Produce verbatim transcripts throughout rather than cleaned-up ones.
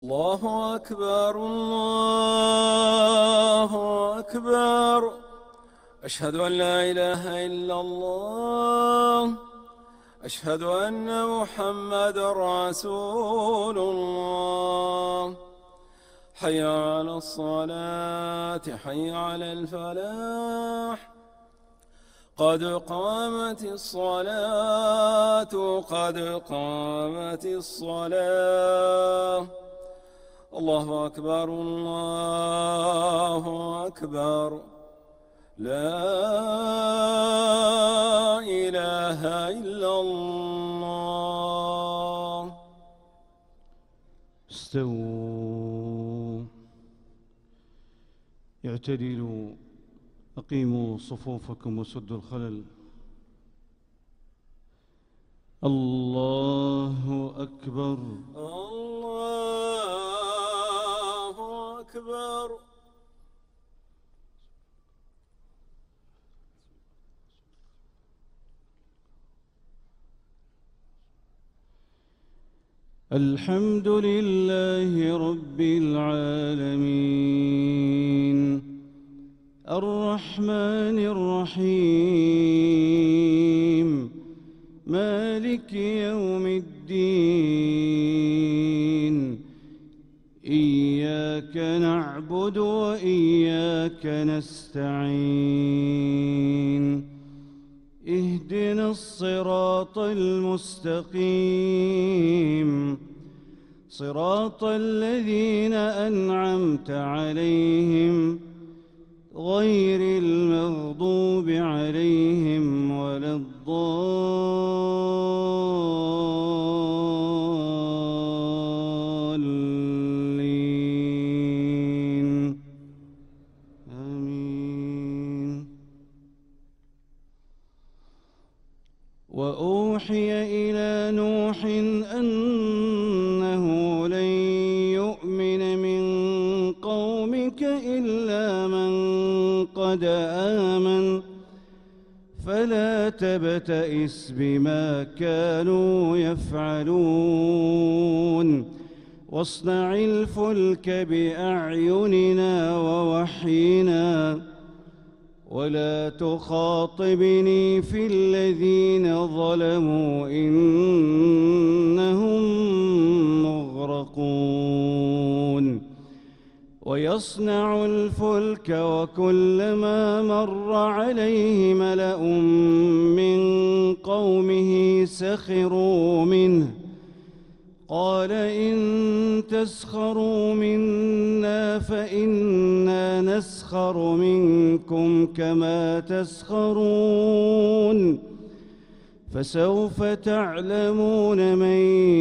الله أكبر الله أكبر. أشهد أن لا إله إلا الله. أشهد أن محمد رسول الله. حي على الصلاة حي على الفلاح. قد قامت الصلاة قد قامت الصلاة. الله أكبر الله أكبر. لا إله إلا الله. استووا اعتدلوا أقيموا صفوفكم وسدوا الخلل. الله أكبر الله أكبر. الحمد لله رب العالمين الرحمن الرحيم مالك يوم الدين. إياك نعبد وإياك نستعين. اهدنا الصراط المستقيم صراط الذين أنعمت عليهم غير المغضوب عليهم ولا الضالين. آمين. وأوحي إلى نوح أنه لن يؤمن من قومك إلا من قد آمن فلا تبتئس بما كانوا يفعلون. واصنع الفلك بأعيننا ووحينا ولا تخاطبني في الذين ظلموا إنهم مغرقون. ويصنع الفلك وكلما مر عليه ملأ من قومه سخروا منه قال إن تسخروا منا فإنا نسخر منكم كما تسخرون. فسوف تعلمون من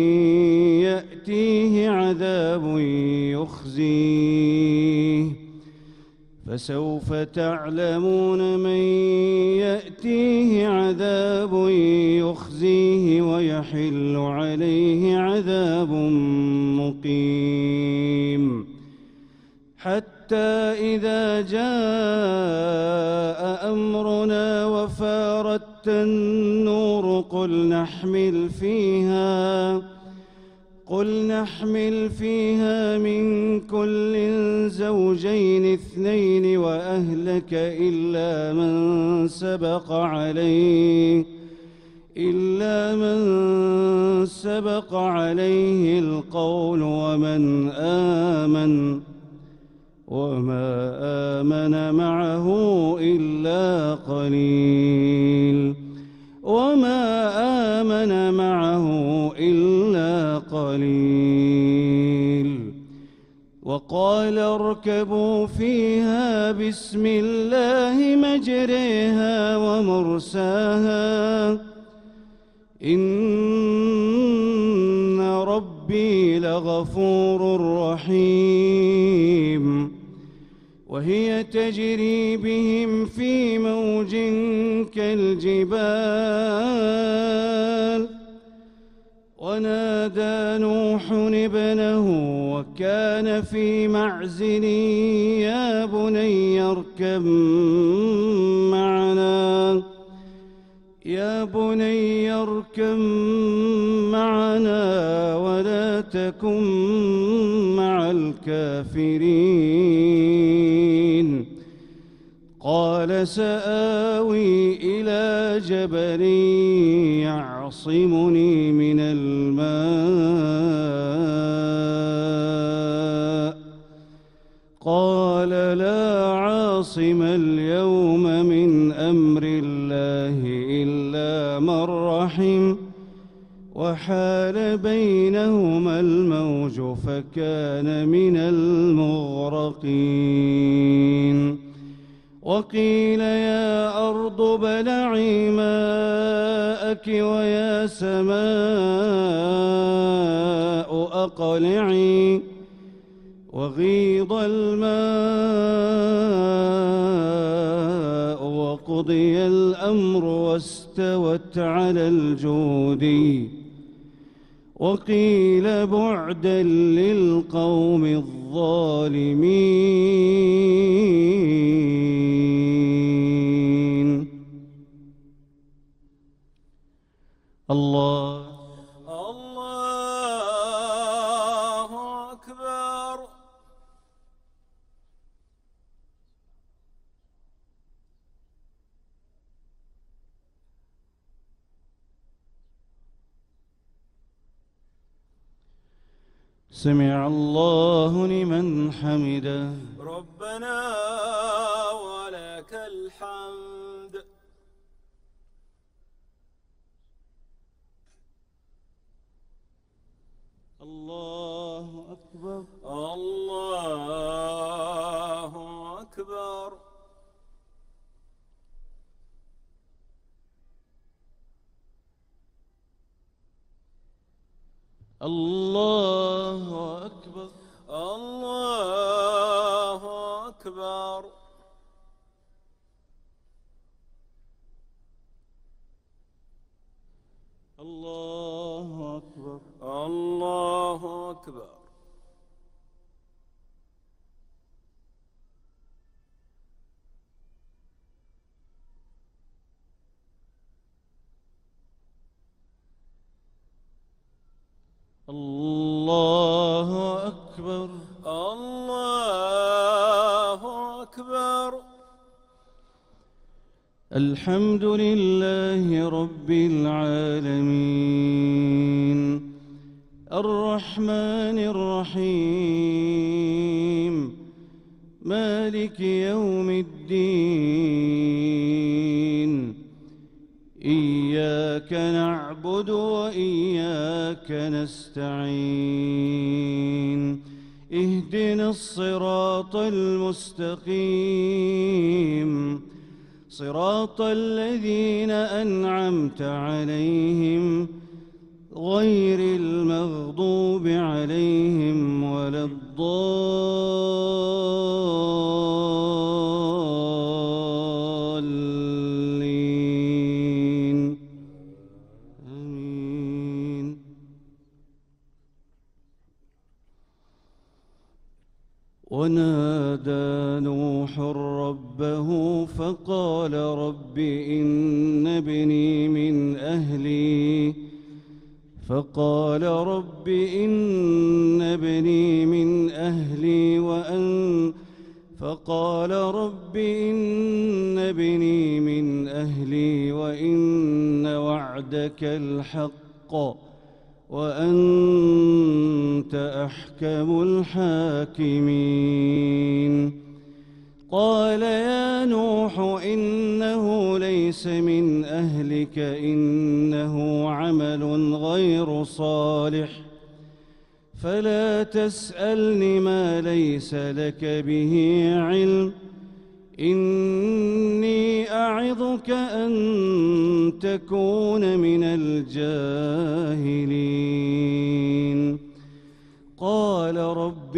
يأتيه عذاب يخزيه فسوف تعلمون من يأتيه عذاب يخزيه ويحل عليه عذاب مقيم. حتى إذا جاء أمرنا وفارت النور قل نحمل فيها قل نحمل فيها من كل زوجين اثنين وأهلك إلا من سبق عليه إلا من سبق عليه القول ومن آمن وما آمن معه إلا قليل وما آمن معه إلا قليل. وقال اركبوا فيها بسم الله مجريها ومرساها إن ربي لغفور رحيم. وهي تجري بهم في موج كالجبال ونادى نوح ابنه وكان في معزل يا بني اركب معنا يا بني اركب معنا ولا تكن الكافرين. قال سآوي إلى جبل يعصمني من الماء قال لا عاصم اليوم من أمر الله إلا من رحم وحال بينهما الموج فكان من المغرقين. وقيل يا أرض ابلعي ماءك ويا سماء أقلعي وغيض الماء وقضي الأمر واستوت على الجودي وقيل بعدا للقوم الظالمين. الله الله أكبر. سمع الله لمن حمده. ربنا ولك الحمد. الله أكبر. الله أكبر. الله أكبر. الله أكبر. الله أكبر. الله أكبر. الله أكبر. الله أكبر. الحمد لله رب العالمين الرحمن الرحيم مالك يوم الدين. إياك نعبد وإياك نستعين. اهدنا الصراط المستقيم صراط الذين أنعمت عليهم غير المغضوب عليهم ولا الضالين. آمين. ونادى نوح ربه فقال رب إن ابني من أهلي فقال رب إن ابني من أهلي وأن فقال رب إن ابني من أهلي وإن وعدك الحق وأنت أحكم الحاكمين. قال يا نوح إنه ليس من أهلك إنه عمل غير صالح فلا تسألني ما ليس لك به علم إني أعظك أن تكون من الجاهلين. قال رب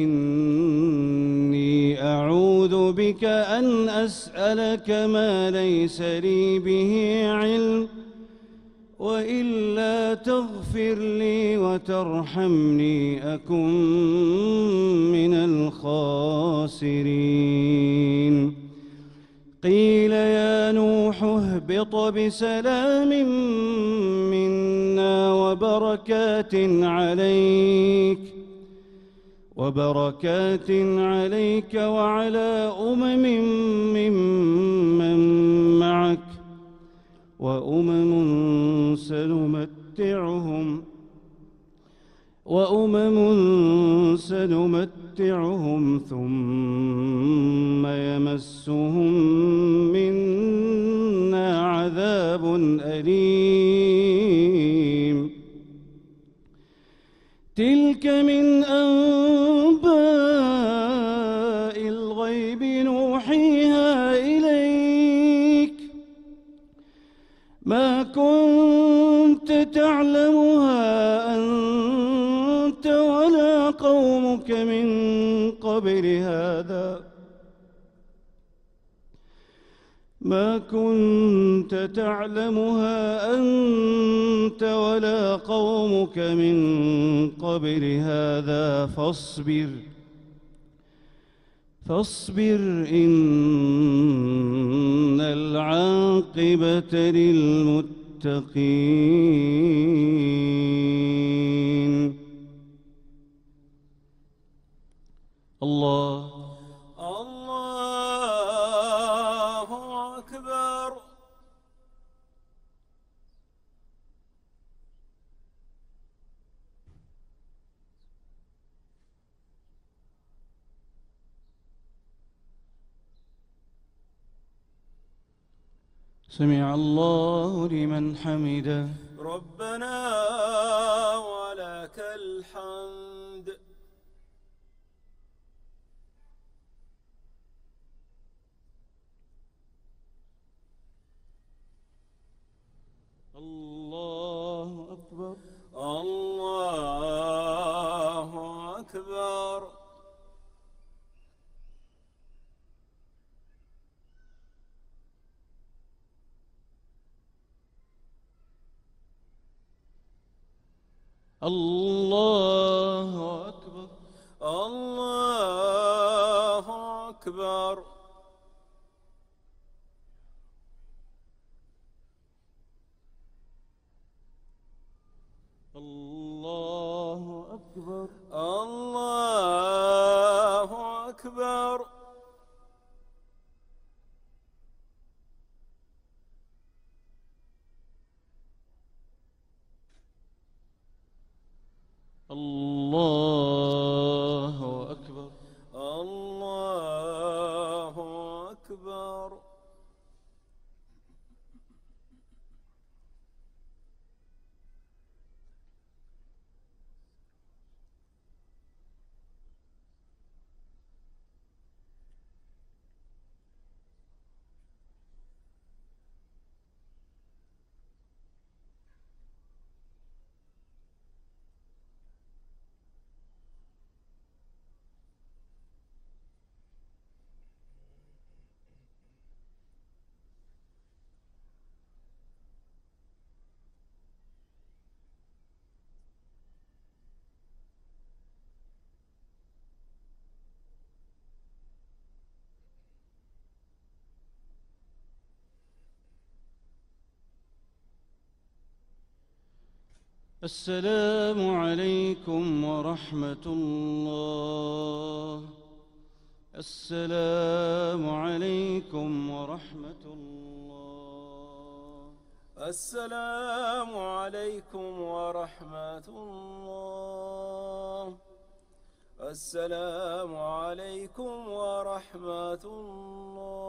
إني أعوذ بك أن أسألك ما ليس لي به علم وإلا تغفر لي وترحمني أكن من الخاسرين. قيل يا نوح اهبط بسلام منا وبركات عليك وبركات عليك وعلى أمم ممن معك وأمم سنمتعهم وأمم سنمتعهم ثم يمسهم منا عذاب أليم تلك من أنباء الغيب نوحيها إليك ما كنت تعلمها أنت ولا قومك من قبل هذا ما كنت تعلمها أنت ولا قومك من قبل هذا فاصبر فاصبر إن العاقبة للمتقين. الله الله أكبر. سمع الله لمن حمده. ربنا ولك الحمد. الله أكبر. الله أكبر. الله أكبر. الله أكبر. الله أكبر. الله أكبر. الله أكبر. الله أكبر. السلام عليكم ورحمة الله. السلام عليكم ورحمة الله. السلام عليكم ورحمة الله. السلام عليكم ورحمة الله.